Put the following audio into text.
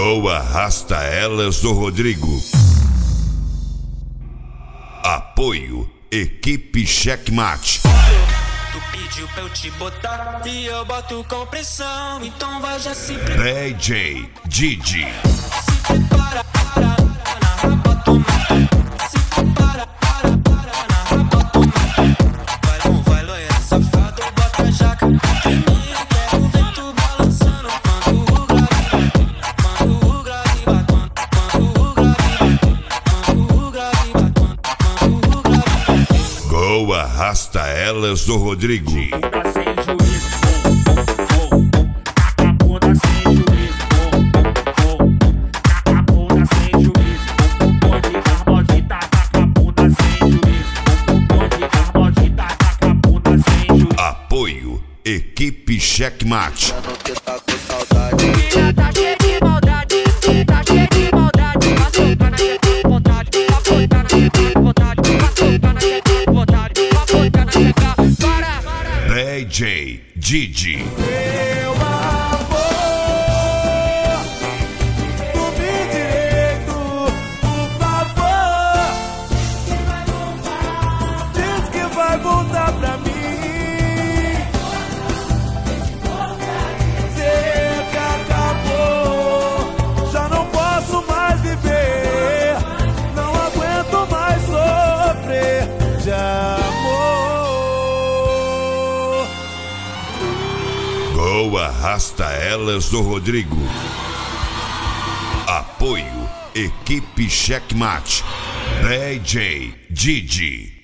Gol arrasta elas do Rodrigo. Apoio Equipe Checkmate. Tu pediu pra eu te botar e eu boto com pressão, então vai já se DJ Didi. Se prepara, para na rapa tomar. Se prepara, para na rapa tomar. Vai bom, vai loira, safado, bota a jaca. Menina, quero ver tu balançando quando o grave bate. Quando o grave bate, quando o grave bate. Quando o grave bate, quando o grave bate. Gol arrasta elas do Rodrigo. Tá sem juízo, taca a bunda sem juízo, taca a bunda sem juízo, bonde carbodita, taca a bunda sem juízo, bonde carbodita, taca a bunda sem juízo. Apoio Equipe Checkmate. Filha tá cheia de maldade, tá cheia de maldade. Vai soltar na teta de vontade, vai botar na teta de vontade, vai soltar na teta de vontade, vai botar na teta. Para! DJ Didi. Meu amor, tu me direito, por favor. Diz que vai voltar pra mim. Sei que acabou, já não posso mais viver. Não aguento mais sofrer de amor. Gol arrasta elas do Rodrigo. Apoio Equipe Checkmate. DJ Didi.